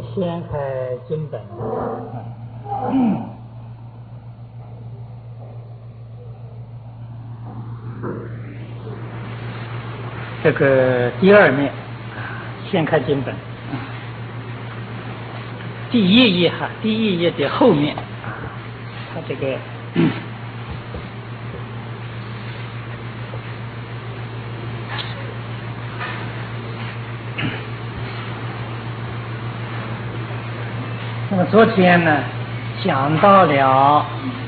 掀开经本，这个第二面掀开经本，第一页的后面它这个那么昨天呢讲到了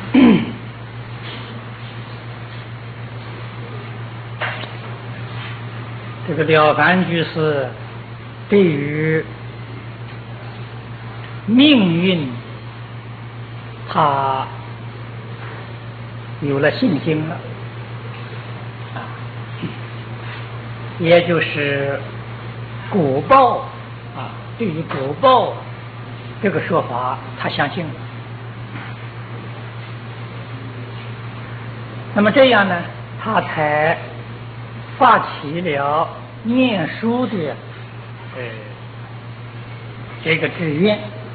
这个了凡居士对于命运他有了信心了也就是果报对于果报这个说法他相信了。那么这样呢他才发起了念书的这个志愿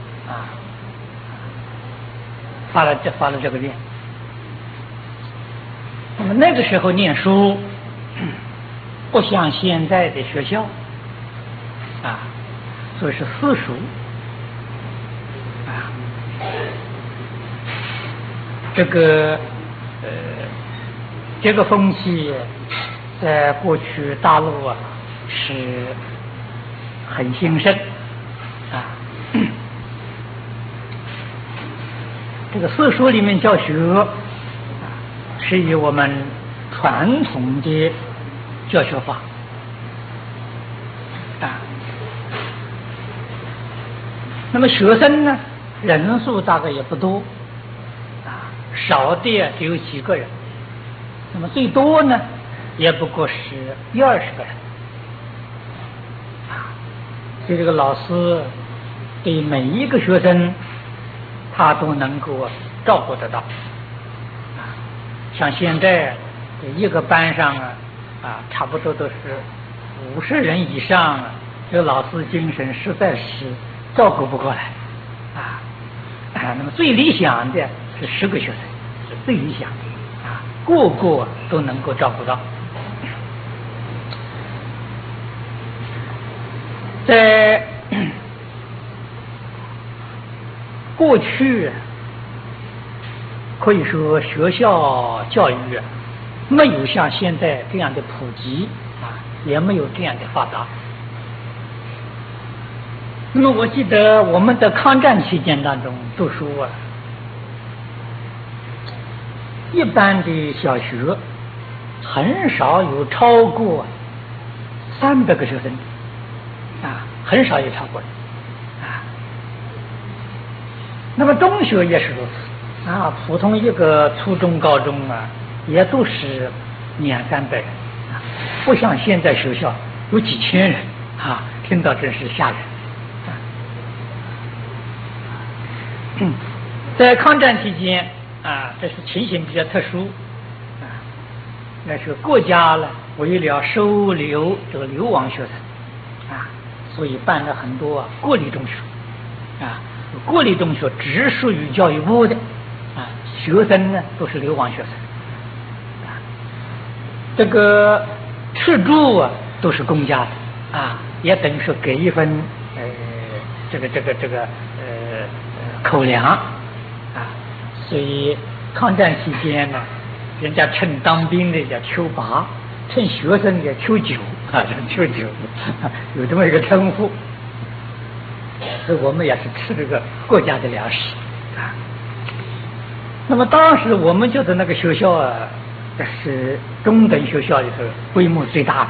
发了这个愿。那么那个时候念书不像现在的学校所以是私塾这个风气在过去大陆是很兴盛这个私塾里面教学是以我们传统的教学法那么学生呢人数大概也不多少的只有几个人，那么最多呢也不过是10-20个人所以这个老师对每一个学生他都能够照顾得到像现在一个班上差不多都是50人以上这个老师精神实在是照顾不过来那么最理想的是10个学生是最理想的个个都能够照顾到。在过去可以说学校教育没有像现在这样的普及也没有这样的发达。那么我记得我们的抗战期间当中读书一般的小学很少有超过300个学生很少有超过那么中学也是如此普通一个初中高中也都是200-300人不像现在学校有几千人听到真是吓人在抗战期间这是情形比较特殊那是国家呢为了收留这个流亡学生所以办了很多国立中学国立中学只属于教育部的学生呢都是流亡学生这个吃住都是公家的也等于说给一份这个口粮所以抗战期间呢人家趁当兵的叫秋8，趁学生的秋9秋9有这么一个称呼。所以我们也是吃这个国家的粮食那么当时我们就是那个学校这是中等学校里头规模最大的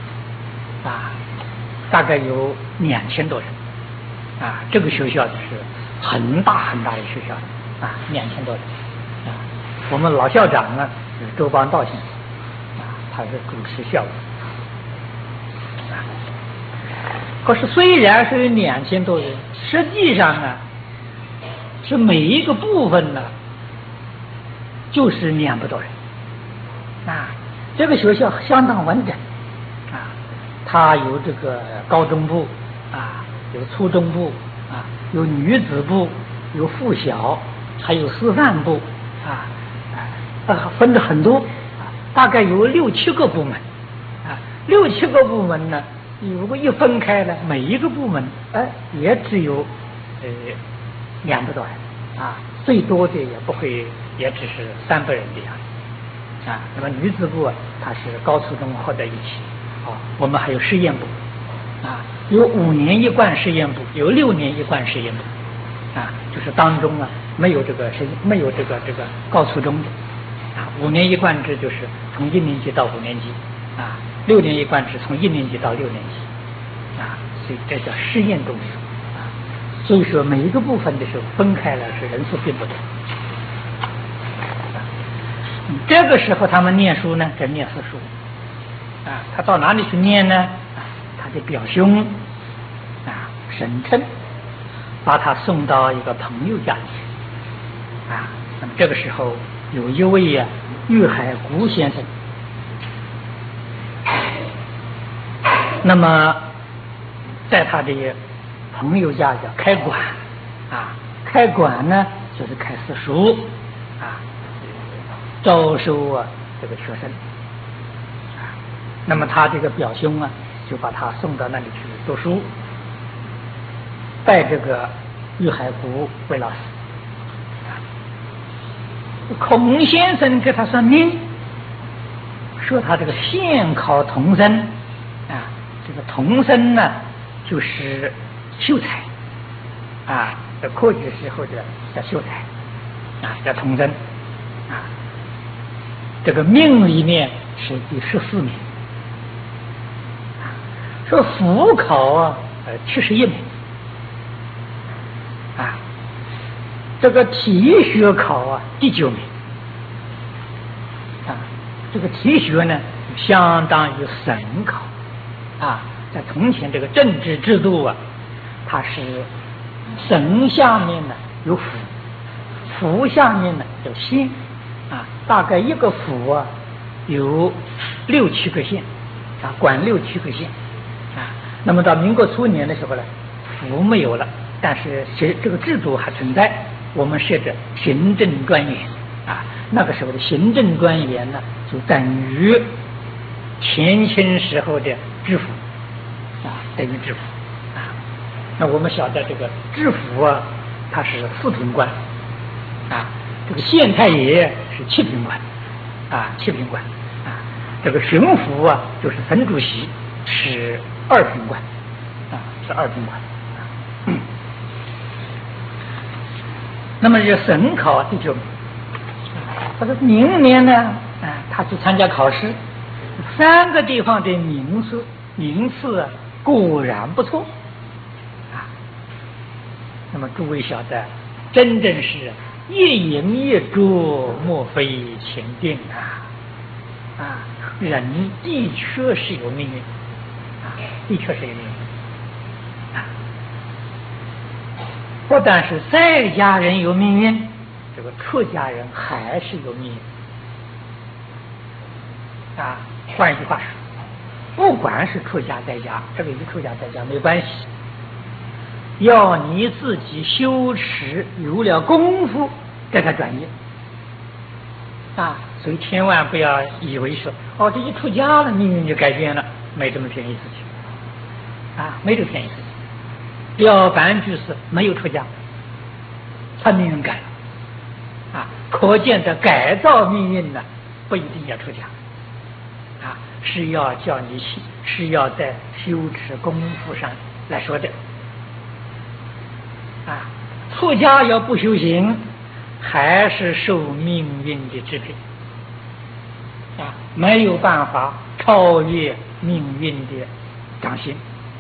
大概有2000多人这个学校就是很大很大的学校2000多人我们老校长呢是周邦道先生他是主持校务可是虽然是有2000多人实际上呢是每一个部分呢就是200多人这个学校相当完整它有这个高中部有初中部有女子部，有附小，还有师范部分的很多大概有6、7个部门6、7个部门呢，如果一分开了，每一个部门也只有200多人最多的也不会，也只是300人的样子那么女子部它是高初中合在一起我们还有实验部有5年一贯实验部，有6年一贯实验部就是当中没有这个高初中的5年一贯制，就是从1年级到5年级6年一贯制从1年级到6年级所以这叫实验中书所以说每一个部分的时候分开了是人数并不多这个时候他们念书呢，在念四书他到哪里去念呢？他的表兄沈琛把他送到一个朋友家里那么这个时候有一位玉海谷先生那么在他的朋友家叫开馆开馆呢就是开私塾招收这个学生那么他这个表兄就把他送到那里去读书，拜这个玉海谷为老师孔先生给他算命，说他这个现考童生这个童生呢就是秀才在科举时候叫秀才叫童生这个命里面是第14名说辅考71名这个体学考第9名这个体学呢相当于省考在从前这个政治制度它是省下面呢有府，府下面呢有县大概一个府有6、7个县管6、7个县那么到民国初年的时候呢，府没有了，但是这个制度还存在，我们设置行政专员那个时候的行政专员呢就等于前清时候的知府等于知府那我们晓得这个知府他是4品官这个县太爷是7品官7品官这个巡抚就是省主席是2品官是2品官那么这省考第9名他说明年呢他去参加考试3个地方的名次果然不错那么诸位晓得真正是一饮一啄莫非前定人的确是有命运的确是有命运不但是在家人有命运，这个出家人还是有命运换一句话说，不管是出家在家，这个与出家在家没关系，要你自己修持有了功夫给他转业所以千万不要以为说这一出家了命运就改变了，没这么便宜事情没这么便宜事情，要不然就是没有出家他命运改了可见的改造命运呢不一定要出家是要叫你是要在修持功夫上来说的出家要不修行还是受命运的支配没有办法超越命运的掌心。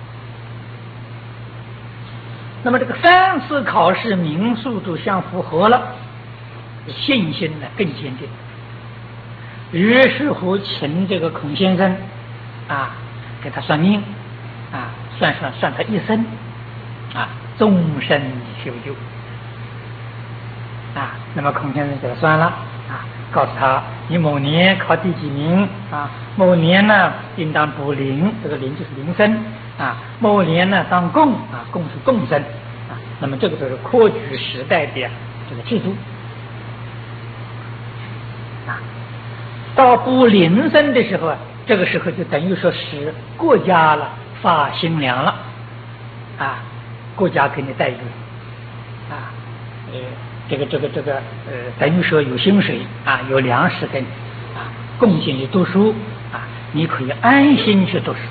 那么这个3次考试名数都相符合了，信心呢更坚定。于是乎请这个孔先生给他算命算他一生终身修究那么孔先生给他算了告诉他你某年考第几名某年呢应当补灵，这个灵就是灵身某年呢当贡贡是贡生那么这个都是科举时代的这个制度啊。到不临生的时候啊，这个时候就等于说是国家了发新粮了啊，国家给你待遇啊，等于说有薪水啊，有粮食给你啊，贡献你读书啊，你可以安心去读书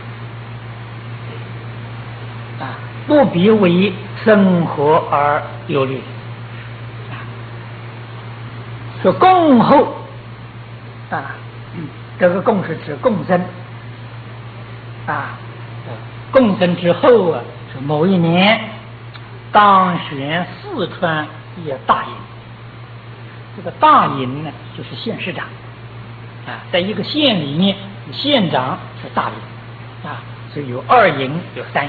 啊，不必为生活而忧虑啊。说恭候啊，这个贡是指贡生啊，贡生之后啊，是某一年当选四川一大营。这个大营呢，就是县市长啊，在一个县里面，县长是大营啊，所以有二营，有三营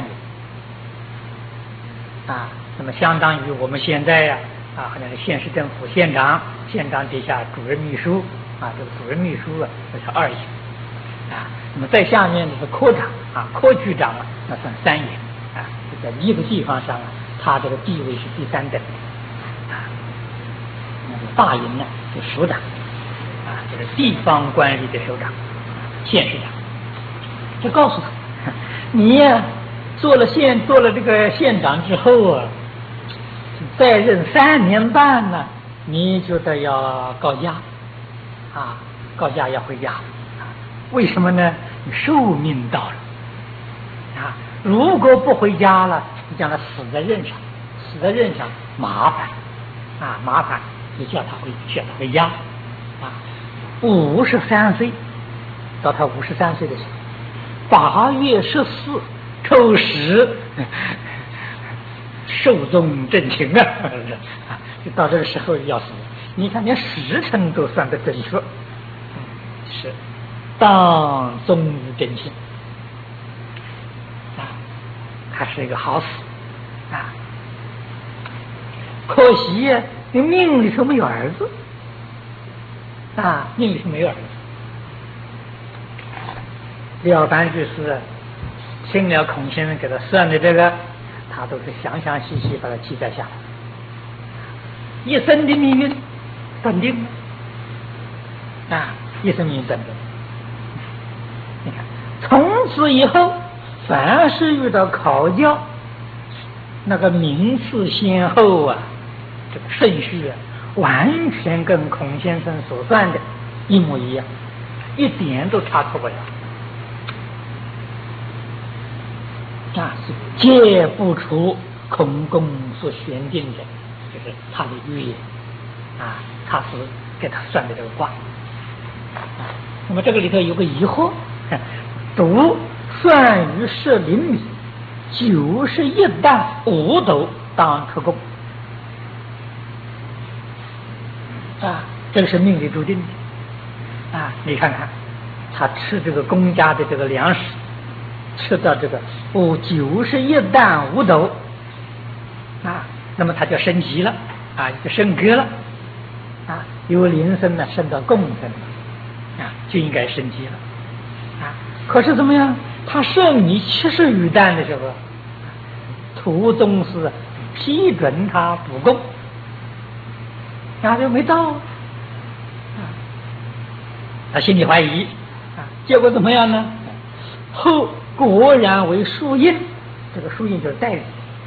啊。那么相当于我们现在呀啊，好像是县市政府县长，县长底下主任秘书啊，这个主任秘书啊，这是二营啊。那么在下面就是科长啊，科局长啊，那算三营啊。就在一个地方上啊，他这个地位是第三等啊。大营呢，就首长啊，就是地方官吏的首长，县市长。就告诉他，你呀做了这个县长之后啊，再任3年半呢，你就得要告假啊，告假要回家啊。为什么呢？你寿命到了啊，如果不回家了，你将来死在任上麻烦啊，麻烦。就叫他回家啊。53岁，到他53岁的时候，8月14抽10，寿终正寝啊！就到这个时候要死，你看连时辰都算得准确，是当终于正寝啊，还是一个好死啊。可惜呀，你命里头没有儿子啊，命里头没有儿子。廖凡就是听了孔先生给他算的这个，他都是详详细细把它记载下来，一生的命运断定了啊，一生命运断定。你看，从此以后，凡是遇到考教，那个名次先后啊，这个顺序啊，完全跟孔先生所算的一模一样，一点都差错不了啊！皆不出孔公所选定的，就是他的预言啊，他是给他算的这个卦啊。那么这个里头有个疑惑，读算于10厘米，91担5斗当出贡啊，这个是命里注定的啊！你看看，他吃这个公家的这个粮食，吃到这个91担5斗啊，那么他就升级了啊，就升格了啊，由临升呢升到贡升了啊，就应该升级了啊。可是怎么样？他剩你70余担的时候，途中是批准他补贡，那就没到啊，他心里怀疑啊，结果怎么样呢？后果然为书印，这个书印就是代理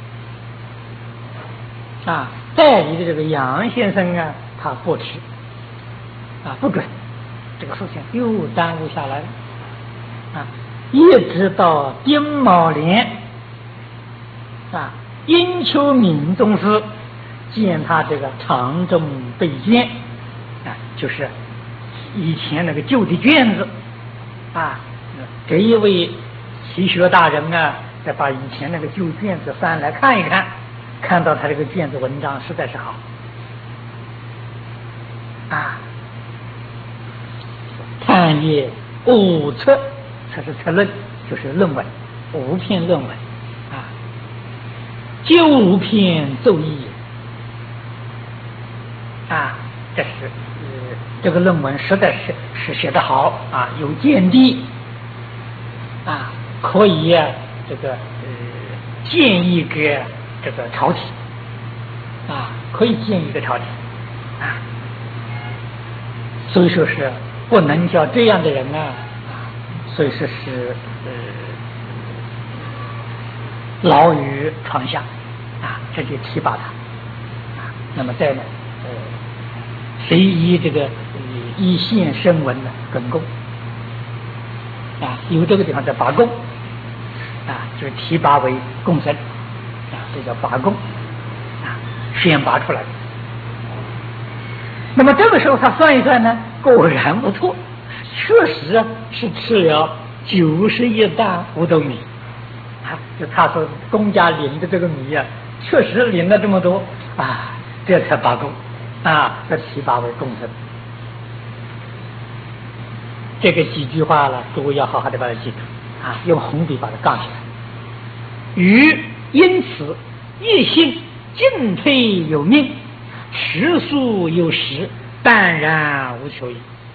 啊，代理的这个杨先生啊，他不吃啊，不准，这个事情又耽误下来了啊，一直到丁卯年啊，殷丘闵宗师见他这个长中备卷啊，就是以前那个旧的卷子啊，这一位齐学大人啊，再把以前那个旧卷子翻来看一看，看到他这个卷子文章实在是好啊，探阅5册，这是策论，就是论文，5篇论文啊，9篇奏议啊，这是这个论文实在是写得好啊，有见地啊，可以这个建议给这个朝廷可以建一个朝廷所以说是不能叫这样的人所以说是牢于床下这就提拔他那么再呢谁以这个以县声闻呢耿恭有这个地方叫拔贡就是提拔为贡僧这叫拔贡选拔出来的。那么这个时候他算一算呢，果然不错，确实是吃了91担五斗米就他说公家领的这个米确实领了这么多这才拔贡这提拔为贡僧。这个几句话了，诸位要好好的把它记住用红笔把它杠起来。余因此一心进退有命，食宿有时，淡然无求矣。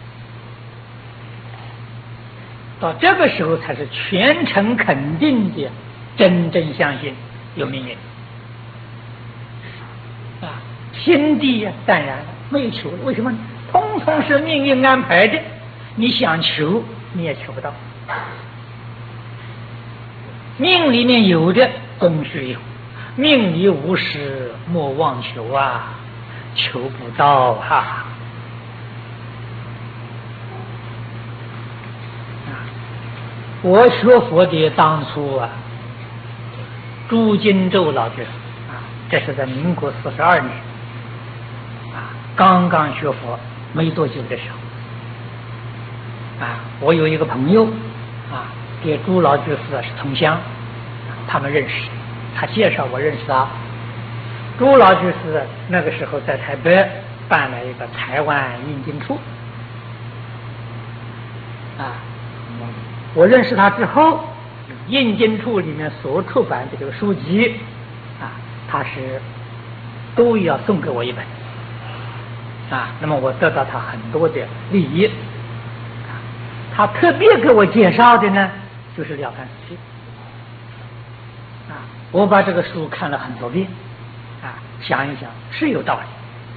到这个时候才是全程肯定的，真正相信有命运天地淡然没有求了。为什么？通通是命运安排的，你想求你也求不到。命里面有的终须有，命里无时莫妄求求不到我学佛的当初朱金洲老居士这是在民国42年刚刚学佛没多久的时候我有一个朋友跟朱老居士是同乡他们认识，他介绍我认识他。朱老居士那个时候在台北办了一个台湾印经处我认识他之后，印经处里面所出版的这个书籍他是都要送给我一本那么我得到他很多的利益他特别给我介绍的呢就是《了凡四训》我把这个书看了很多遍想一想是有道理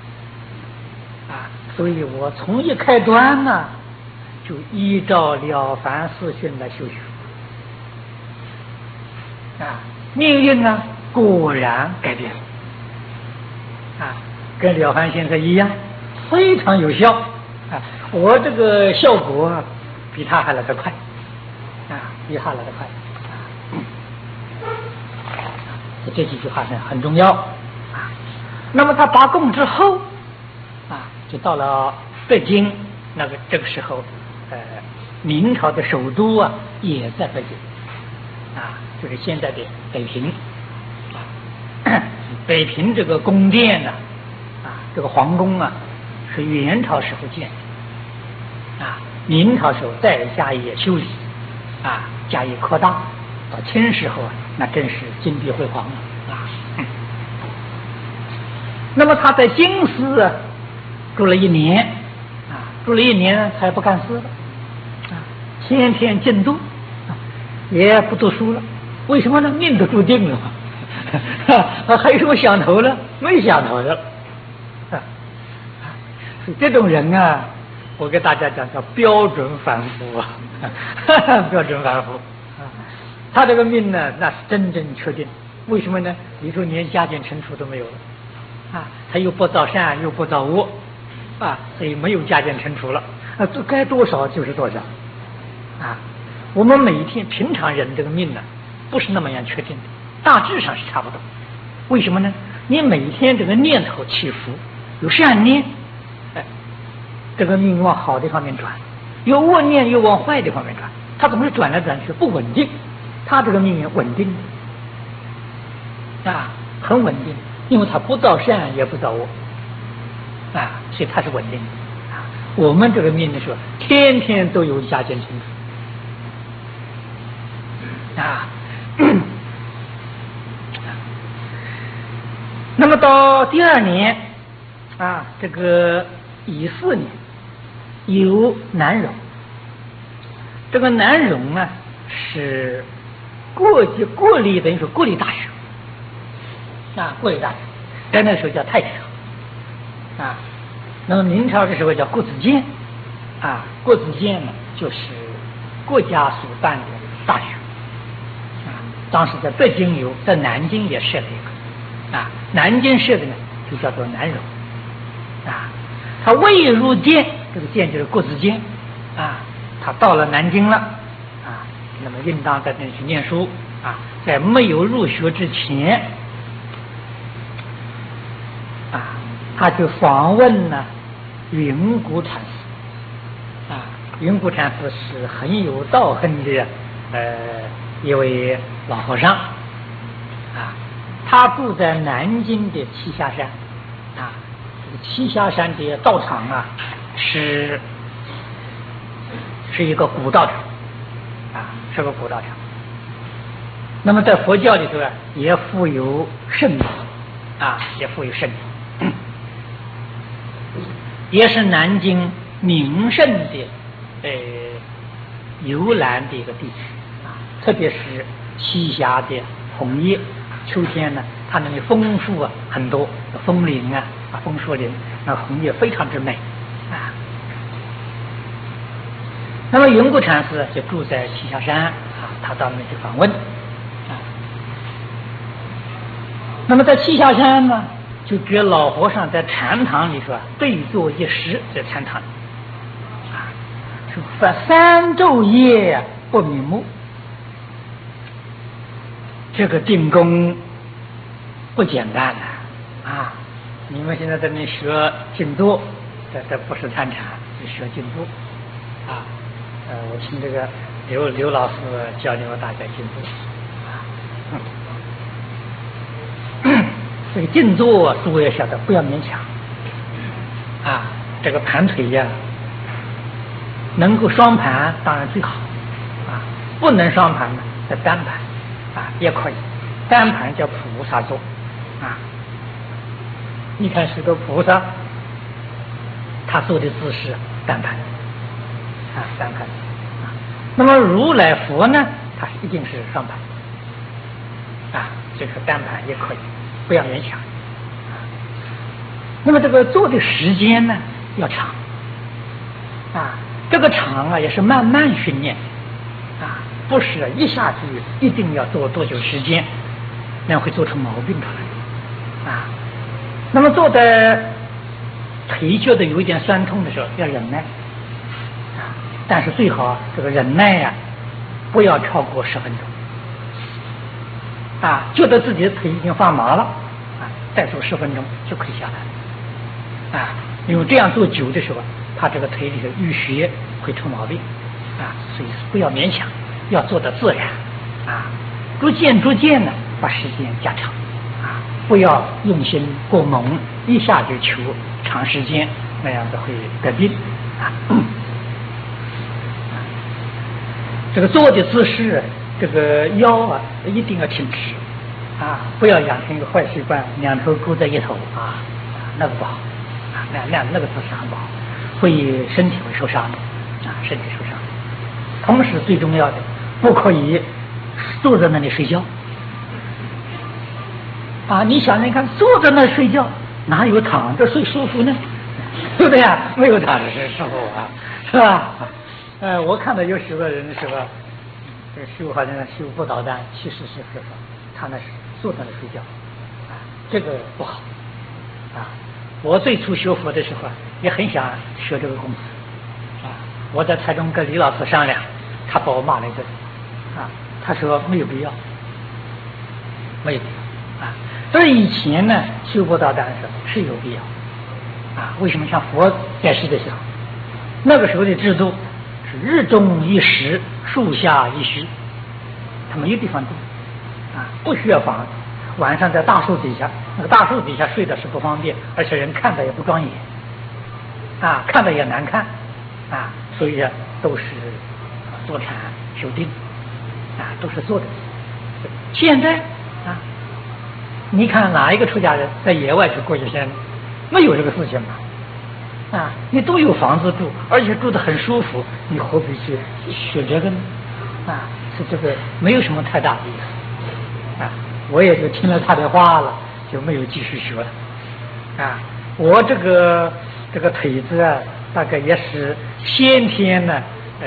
所以我从一开端呢就依照《了凡四训》来修学命运呢果然改变跟了凡先生一样非常有效我这个效果比他还来得快比他来得快这几句话呢很重要那么他拔贡之后就到了北京，这个时候明朝的首都也在北京就是现在的北平北平这个宫殿这个皇宫是元朝时候建的明朝时候再加以修理加以扩大，到清时候那真是金碧辉煌了那么他在京师住了1年住了1年才不干事了天天静读也不读书了。为什么呢？命都注定了还有什么想头了？没想头了这种人我给大家讲叫标准凡夫标准凡夫他这个命呢那是真正确定。为什么呢？你说连加减乘除都没有了他又不造善又不造恶所以没有加减乘除了该多少就是多少我们每一天平常人这个命呢不是那么样确定的，大致上是差不多。为什么呢？你每天这个念头起伏，有善念这个命往好的方面转，有恶念又往坏的方面转，它总是转来转去不稳定。他这个命运稳定很稳定，因为他不造善也不造恶所以他是稳定的我们这个命呢说天天都有加减乘除那么到第2年这个乙巳年有南荣。这个南荣是国立等于说国立大学国立大学在那时候叫太平啊。那么明朝的时候叫国子监啊，国子监呢就是国家所办的大学啊。当时在北京有，在南京也设了一个啊，南京设的呢就叫做南荣啊。他未入监，这个监就是国子监啊。他到了南京了啊，那么应当在那里去念书啊。在没有入学之前啊，他去访问呢云谷禅师啊。云谷禅师是很有道行的一位老和尚啊。他住在南京的栖霞山啊。这个栖霞山的道场啊是一个古道场啊，是个古道场。那么在佛教里头啊，也富有圣名啊，也富有圣名，也是南京名胜的游览的一个地区啊。特别是栖霞的红叶，秋天呢，它那里枫树啊很多，枫林啊枫树林，那红叶非常之美啊。那么云谷禅师就住在栖霞山啊，他到那里去访问啊。那么在栖霞山呢，就给老和尚在禅堂里说对坐一时，在禅堂啊，是发3昼夜不瞑目。这个定功不简单的啊！你们现在在那学静坐，这不是参禅，是学静坐啊。我听这个刘老师教你们大家静坐啊。这个静坐诸位晓得不要勉强啊。这个盘腿呀，能够双盘当然最好啊，不能双盘呢，在单盘啊也可以。单盘叫菩萨坐啊。你看许多菩萨，他坐的姿势单盘啊，单盘啊。那么如来佛呢，他一定是双盘啊，这个单盘也可以，不要勉强啊。那么这个坐的时间呢要长啊，这个长啊也是慢慢训练啊，不是一下子一定要做多久时间，那样会做出毛病出来啊。那么坐在腿觉得有一点酸痛的时候要忍耐啊，但是最好这个忍耐呀，不要超过10分钟啊，觉得自己的腿已经发麻了啊，再做10分钟就可以下来啊。因为这样做久的时候，怕这个腿里的淤血会出毛病啊，所以不要勉强，要做得自然啊，逐渐呢把时间加长啊，不要用心过猛，一下就求长时间，那样子会得病啊。这个坐的姿势，这个腰啊一定要挺直啊，不要养成一个坏习惯，两头勾在一头啊，那个不好啊，那个姿势很不好，身体会受伤的啊，身体受伤。同时最重要的，不可以坐在那里睡觉啊！你想想看，坐在那睡觉，哪有躺着睡舒服呢？对不对啊？没有躺着睡舒服啊，是吧？我看到有许多人是吧，这修好像修不导弹，其实是他那是坐在那睡觉啊，这个不好啊。我最初学佛的时候也很想学这个功夫啊，我在台中跟李老师商量，他把我骂了一顿啊，他说没有必要，没有必要啊。所以以前呢修不导弹的时候是有必要啊。为什么像佛在世的时候，那个时候的制度是日中一时，树下一须，他没有地方住啊，不需要房子，晚上在大树底下，那个大树底下睡的是不方便，而且人看的也不庄严啊，看的也难看啊，所以都是坐禅修定啊，都是做的。现在啊，你看哪一个出家人在野外去过一天，没有这个事情吗？啊，你都有房子住，而且住得很舒服，你何必去学这个呢？啊，是这个没有什么太大的意思啊。我也就听了他的话了， 就没有继续学了。啊，我这个腿子啊，大概也是先天呢，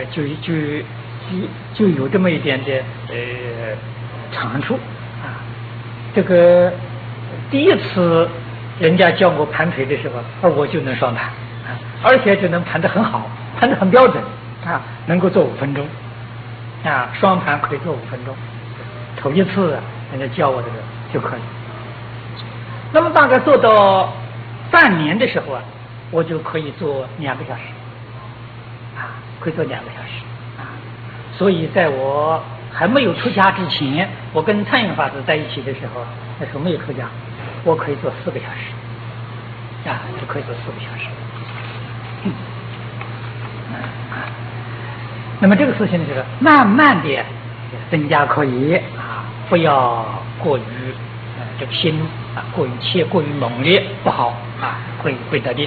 就有这么一点点长处啊。这个第一次人家教我盘腿的时候，我就能双盘啊，而且就能盘得很好，盘得很标准啊，能够做5分钟啊，双盘可以做5分钟。头一次人家教我这个就可以。那么大概做到半年的时候啊，我就可以做2个小时啊，可以做2个小时啊。所以在我还没有出家之前，我跟参云法师在一起的时候，那时候没有出家，我可以做4个小时啊，就可以做4个小时。那么这个事情就是慢慢的增加可以啊，不要过于这个心啊过于切过于猛烈不好啊，会得力。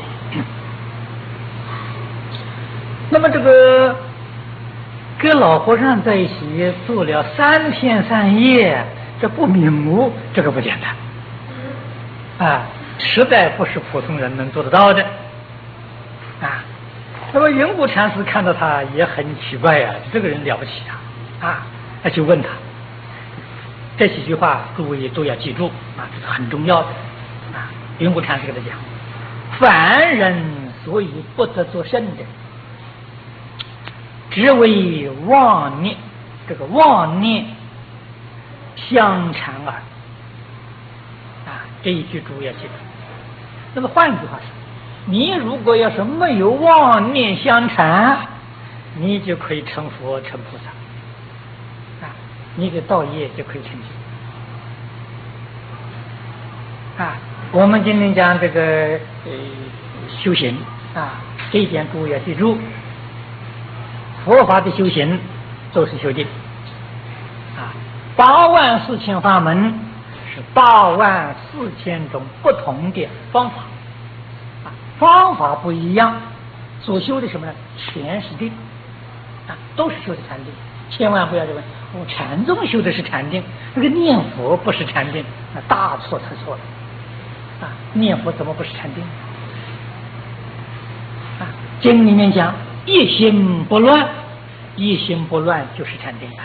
那么这个跟老和尚在一起做了3天3夜，这不瞑目，这个不简单啊，实在不是普通人能做得到的啊。那么云谷禅师看到他也很奇怪啊，这个人了不起啊，他就问他这几句话，诸位都要记住啊，这是很重要的啊。云谷禅师给他讲，凡人所以不得做圣的，只为妄念，这个妄念相缠耳啊，这一句诸位要记住。那么换一句话说，你如果要是没有妄念相缠，你就可以成佛成菩萨啊，你的道业就可以成就啊。我们今天讲这个修行啊，这一点诸位要记住，佛法的修行都是修定啊，84000法门是84000种不同的方法啊，方法不一样，所修的什么呢？全是定啊，都是修的禅定。千万不要认为我禅宗修的是禅定，那个念佛不是禅定，那大错特错了啊！念佛怎么不是禅定啊？经里面讲一心不乱，一心不乱就是禅定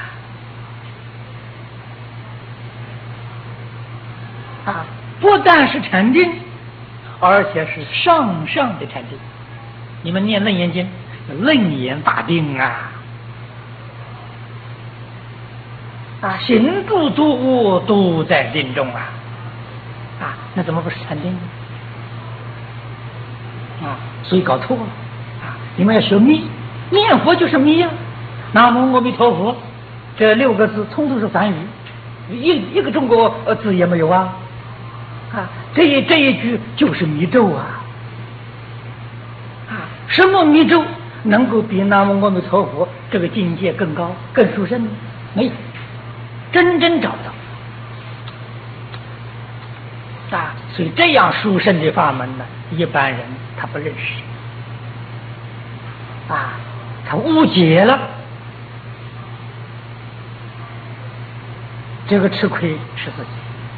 啊！不但是禅定，而且是上的禅定。你们念楞严经，楞严大定啊！行住坐卧都在定中啊！那怎么不是禅定呢？所以搞错了啊！你们要学密，念佛就是密啊！南无阿弥陀佛，这6个字通通是梵语，一个中国字也没有啊！这一句就是密咒啊！什么密咒能够比南无阿弥陀佛这个境界更高、更殊胜呢？没有。真正找到所以这样殊胜的法门呢，一般人他不认识他误解了，这个吃亏是自己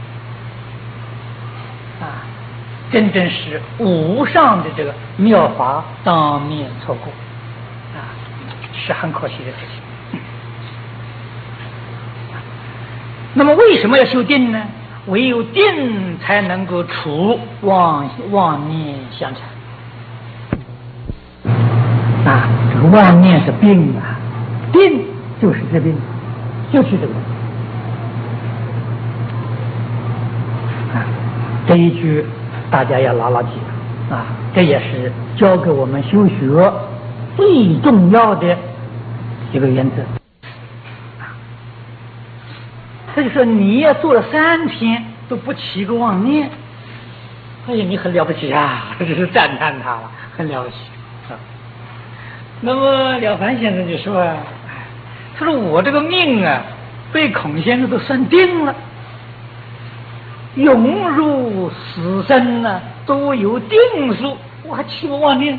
真正是无上的这个妙法当面错过是很可惜的事情。那么为什么要修定呢？唯有定才能够除妄念相缠这个妄念是病定就是这病，就是这个这一句大家要牢牢记这也是教给我们修学最重要的一个原则。他就说你要做了3天都不起个妄念，哎呀，你很了不起这是赞叹他了，很了不起那么了凡先生就说他说我这个命被孔先生都算定了，涌入死生都有定数，我还起个妄念？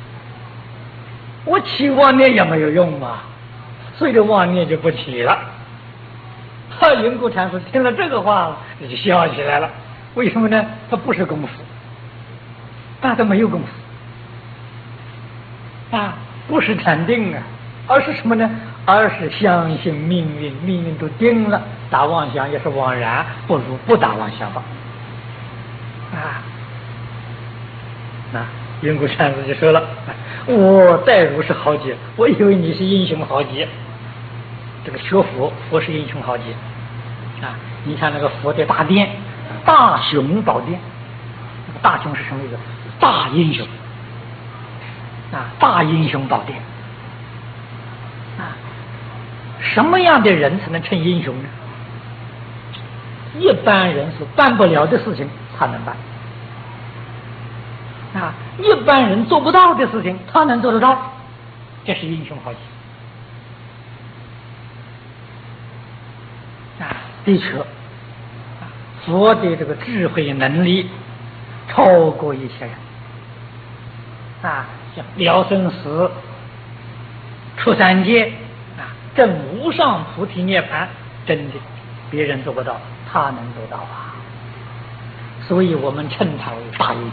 我起妄念也没有用所以这妄念就不起了。云谷禅师听了这个话就笑起来了为什么呢？它不是功夫，它没有功夫啊，不是禅定啊，而是什么呢？而是相信命运，命运都定了，打妄想也是枉然，不如不打妄想吧。啊，那云谷禅师就说了：“我待如是豪杰，我以为你是英雄豪杰。这个学佛，佛是英雄豪杰啊！你看那个佛的大殿，大雄宝殿，那个大雄是什么意思？大英雄啊！大英雄宝殿啊！什么样的人才能成英雄呢？一般人所办不了的事情，他能办。”啊，一般人做不到的事情，他能做得到，这是英雄豪杰。啊，的确，佛的这个智慧能力超过一些人。啊，像了生死、出三界，啊，证无上菩提涅槃，真的别人做不到，他能做到啊。所以我们称他为大英雄。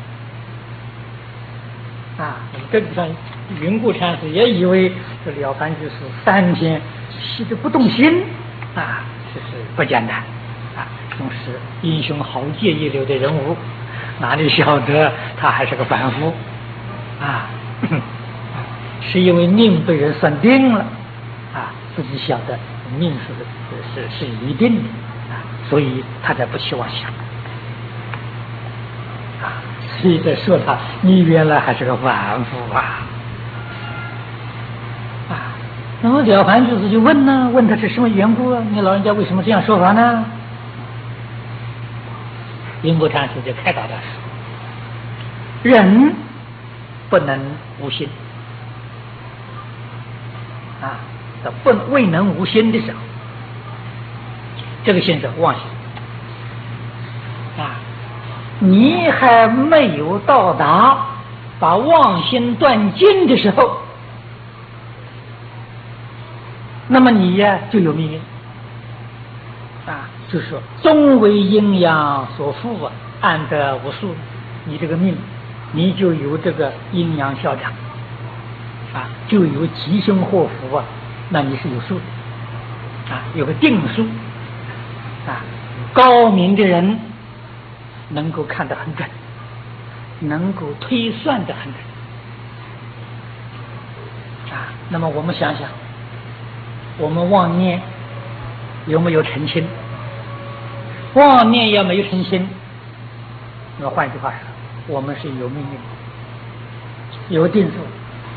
啊，我们根据上云谷禅师也以为这了凡居士3天气得不动心啊，这是不简单啊，总是英雄豪杰一流的人物，哪里晓得他还是个凡夫啊？是因为命被人算定了啊，自己晓得命是一定的啊，所以他才不希望想。所以在说他，你原来还是个凡夫啊！啊，那么了凡居士就问呢，问他是什么缘故啊？你老人家为什么这样说法呢？云谷禅师就开导他说：人不能无心啊，未能无心的时候，这个心是妄心啊。你还没有到达把妄心断尽的时候，那么你呀就有命运啊，就是说终为阴阳所缚啊，暗得无数。你这个命，你就有这个阴阳消长啊，就有吉凶祸福啊，那你是有数的啊，有个定数啊。高明的人能够看得很准，能够推算得很准啊。那么我们想想，我们妄念有没有成心？妄念要没有成心，那么换句话说，我们是有命运、有定数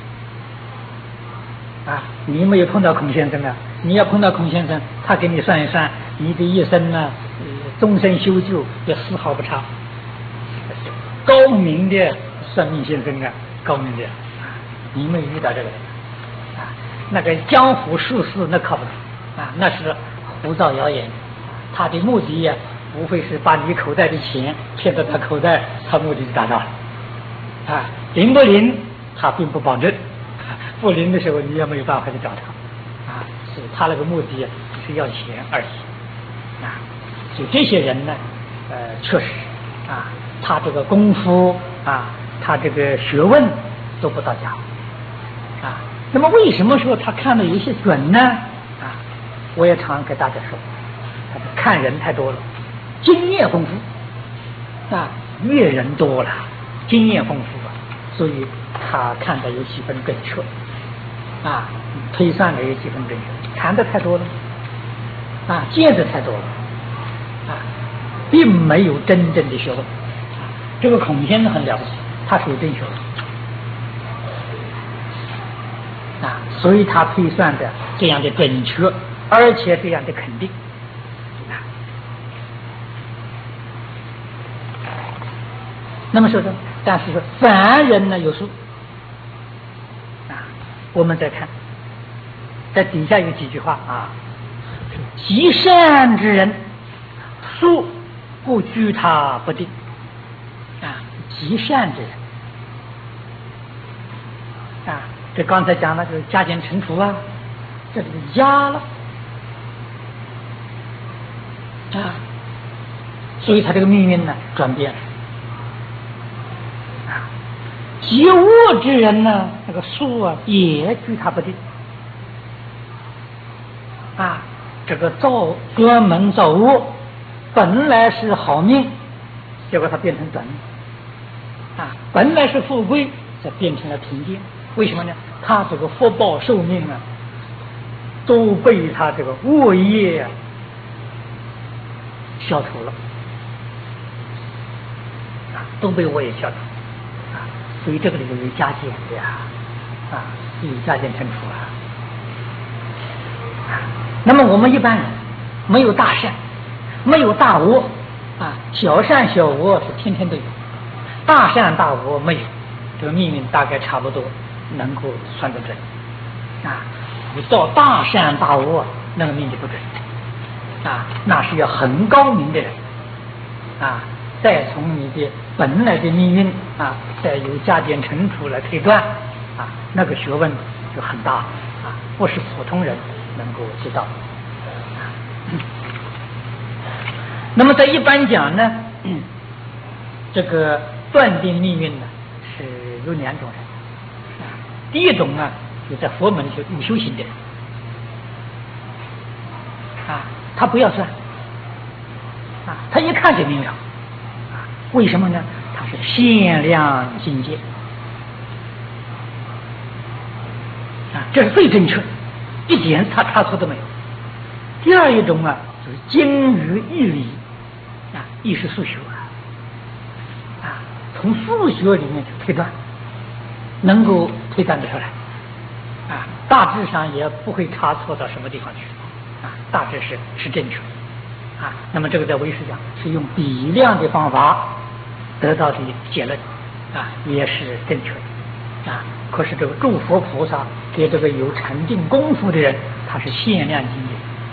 啊。你没有碰到孔先生啊，你要碰到孔先生，他给你算一算，你的一生呢，终身修就也丝毫不差。高明的算命先生啊，高明的你没有遇到这个人啊，那个江湖术士那靠不住啊，那是胡造谣言，他的目的呀，无非是把你口袋的钱骗到他口袋，他目的就达到了啊。灵不灵，他并不保证，不灵的时候你也没有办法去找他啊，是他那个目的是要钱而已啊。所以这些人呢，确实啊，他这个功夫啊，他这个学问都不到家啊。那么为什么说他看的有些准呢？啊，我也常给大家说，他看人太多了，经验丰富啊，阅人多了，经验丰富了，所以他看的有几分准确啊，推算的有几分准确，谈的太多了啊，见的太多了啊，并没有真正的学问。这个孔先生很了不起，他是有真学问啊，所以他推算的这样的准确，而且这样的肯定啊。那么说的，但是说凡人呢有数啊，我们再看，在底下有几句话啊：极善之人，数不居他不定啊，极善之人啊，这刚才讲了，就是加减乘除啊，这里加了啊， 所以他这个命运呢转变了。啊，极恶之人呢，那个宿啊也居他不定。啊，这个专门造恶，本来是好命，结果他变成短命。啊，本来是富贵，才变成了贫贱。为什么呢？他这个福报寿命啊，都被他这个恶业消除了。啊，都被恶业消除。啊，所以这个里头有加减的呀。啊，有加减乘除啊。那么我们一般人没有大善，没有大恶啊，小善小恶是天天都有，大善大恶没有，这个命运大概差不多能够算得准啊。你到大善大恶，那个命就不准啊，那是要很高明的人啊，再从你的本来的命运啊，再由加减乘除来推断啊，那个学问就很大啊，不是普通人能够知道。那么在一般讲呢，这个断定命运呢是有两种人。第一种呢，就在佛门有修行的人啊，他不要算啊，他一看就明了啊。为什么呢？他是限量境界啊，这是最正确，一点差错都没有。第二一种啊，就是精于义理啊，义是数学啊，从数学里面推断，能够推断得出来啊，大致上也不会差错到什么地方去啊，大致是正确啊。那么这个在唯识讲是用比量的方法得到的结论啊，也是正确的啊。可是这个诸佛菩萨给这个有禅定功夫的人，他是限量境界。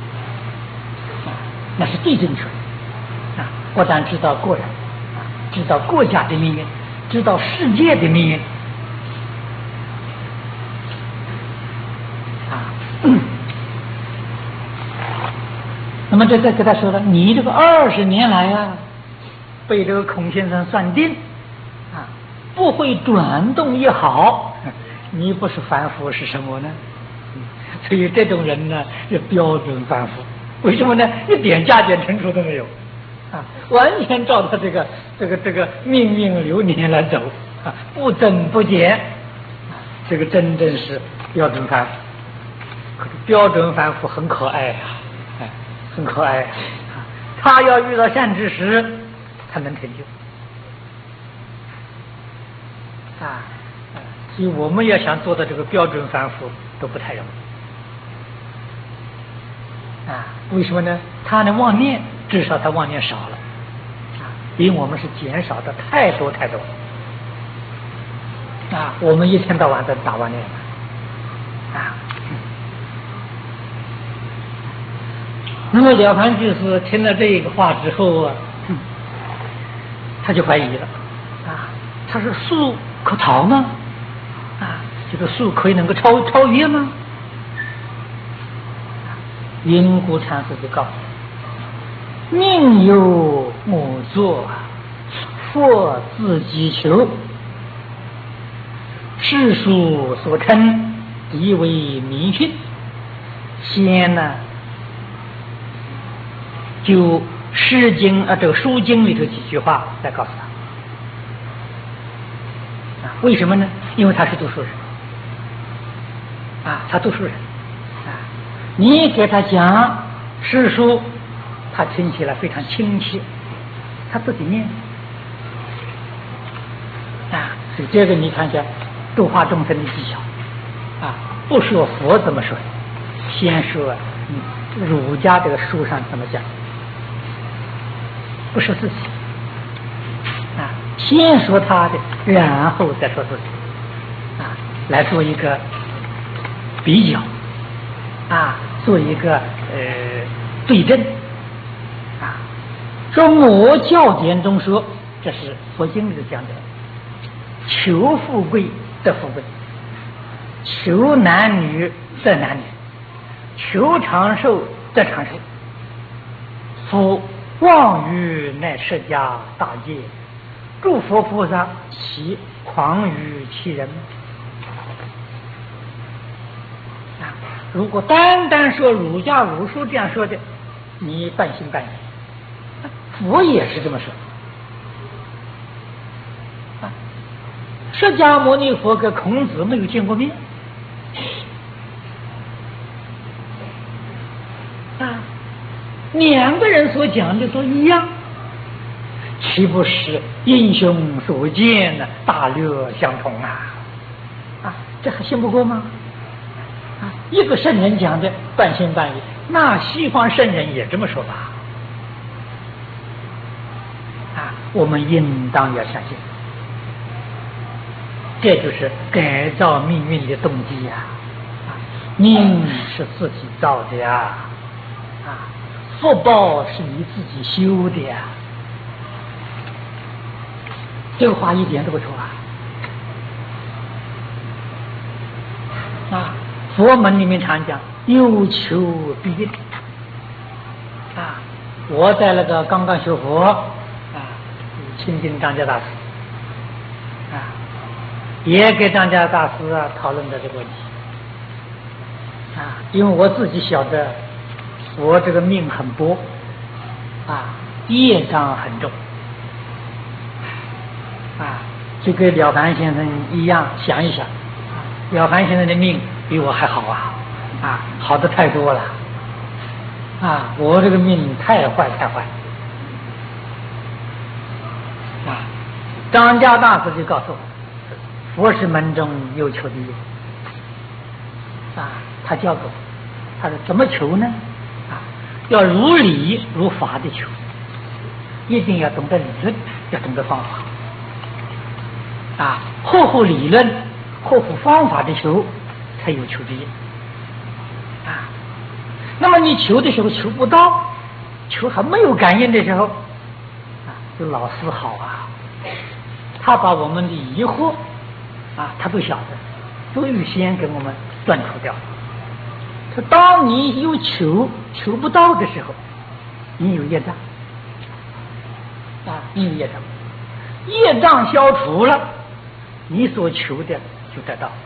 那是最正确的啊！不但知道个人啊，知道国家的命运，知道世界的命运啊。那么这再给他说了，你这个20年来啊，被这个孔先生算定啊，不会转动一毫，你不是凡夫是什么呢？所以这种人呢，是标准凡夫。为什么呢？一点加减乘除都没有啊，完全照他这个命运流年来走啊，不增不减啊，这个真正是标准凡夫。可是标准凡夫很可爱啊，哎，很可爱啊。他要遇到善知识，他能成就啊。所以我们要想做到这个标准凡夫都不太容易。啊，为什么呢？他能妄念，至少他妄念少了，啊，比我们是减少的太多太多。啊，我们一天到晚在打妄念，啊。那么了凡居士听了这个话之后啊，他就怀疑了，啊，他说术可逃吗？啊，这个术可以能够超越吗？云谷禅师就告诉他：命由我作，佛自己求。世俗所称，即为迷信。先呢，就诗经这个书经里头几句话来告诉他。啊，为什么呢？因为他是读书人。啊，他读书人。你给他讲诗书，他听起来非常亲切，他自己念啊。所以这个你看见度化众生的技巧啊，不说佛怎么说，先说儒家这个书上怎么讲，不说自己啊，先说他的，然后再说自己啊，来做一个比较。啊，做一个对证啊。中我教典中说，这是佛经里讲的：求富贵得富贵，求男女得男女，求长寿得长寿。夫妄语乃释迦大业，诸佛菩萨其狂于其人。如果单单说儒家儒书这样说的，你半信半疑。佛也是这么说。释迦牟尼佛跟孔子没有见过面。两个人所讲的都一样，岂不是英雄所见呢？大略相同啊！这还信不过吗？一个圣人讲的半信半疑，那西方圣人也这么说吧？我们应当要相信，这就是改造命运的动机呀！命是自己造的呀！福报是你自己修的呀！这个话一点都不错佛门里面常讲有求必应我在那个刚刚学佛亲近张家大师也给张家大师讨论的这个问题因为我自己晓得我这个命很薄业障很重就跟了凡先生一样，想一想了凡先生的命比我还好好的太多了我这个命太坏张家大师就告诉我，佛是门中有求的业他教给我，他说怎么求呢？要如理如法的求，一定要懂得理论，要懂得方法合乎理论合乎方法的求才有求的业那么你求的时候求不到，求还没有感应的时候就老师好他把我们的疑惑他都晓得，都预先给我们断除掉。他当你有求不到的时候，你有业障你有业障，业障消除了，你所求的就得到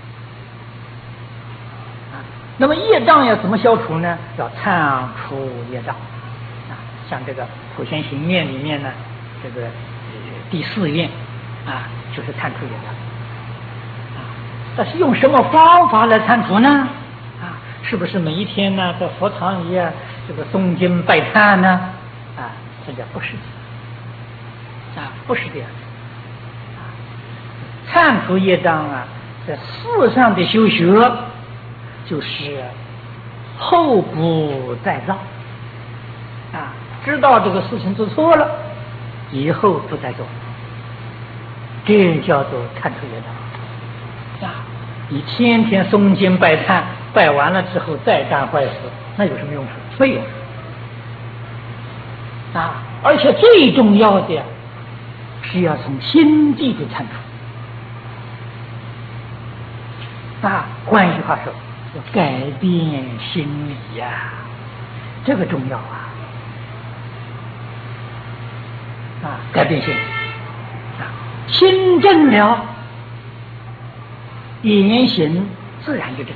那么业障要怎么消除呢？要忏除业障像这个普贤行愿里面呢，这个第4愿就是忏除业障但是用什么方法来忏除呢？是不是每一天呢在佛堂里这个诵经拜忏呢？这叫不是不是这样忏除业障在世上的修学就是后不再造知道这个事情做错了，以后不再做，这叫做忏除业障你天天诵经拜忏，拜完了之后再干坏事，那有什么用处？没有而且最重要的是要从心地的忏除换一句话说，要改变心理这个重要改变心理心正了，言行自然就正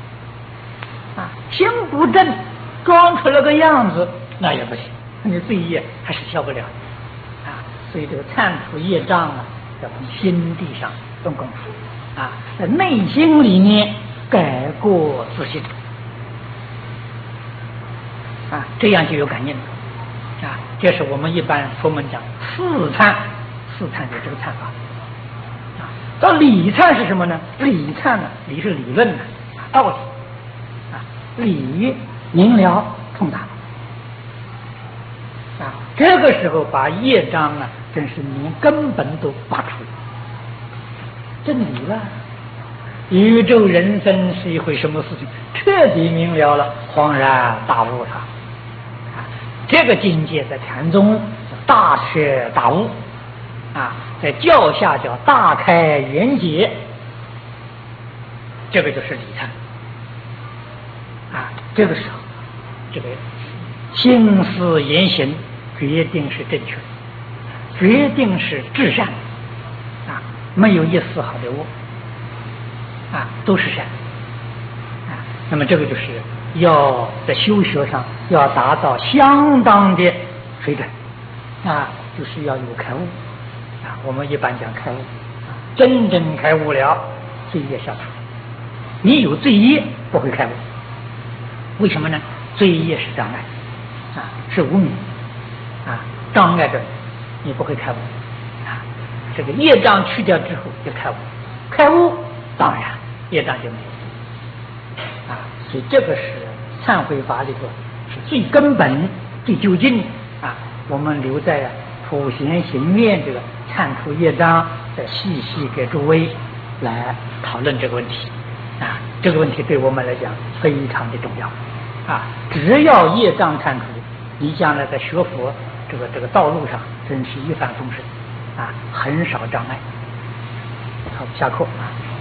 心不正，装出了个样子那也不行，你罪业还是消不了所以这个忏除业障要从心地上动功夫在内心里面改过自新这样就有感应了这是我们一般佛门讲四忏的这个忏法到理忏是什么呢？理忏理是理论道理理明了通达这个时候把业障真是连根本都拔除，真理了。宇宙人生是一回什么事情？彻底明了了，恍然大悟了这个境界在禅宗叫大彻大悟在教下叫大开圆解，这个就是理忏这个时候这个心思言行决定是正确的，决定是至善啊，没有一丝毫的恶啊，都是善啊。那么这个就是要在修学上要达到相当的水准啊，就是要有开悟啊。我们一般讲开悟啊，真正开悟了，罪业消除。你有罪业不会开悟，为什么呢？罪业是障碍啊，是无明啊，障碍着你不会开悟啊。这个业障去掉之后就开悟，开悟当然业障就没有啊。所以这个是忏悔法里头是最根本、最究竟啊。我们留在普贤行愿这个忏除业障，再细细给诸位来讨论这个问题啊。这个问题对我们来讲非常的重要啊。只要业障忏除，你将来在学佛这个道路上真是一帆风顺啊，很少障碍。好，下课啊。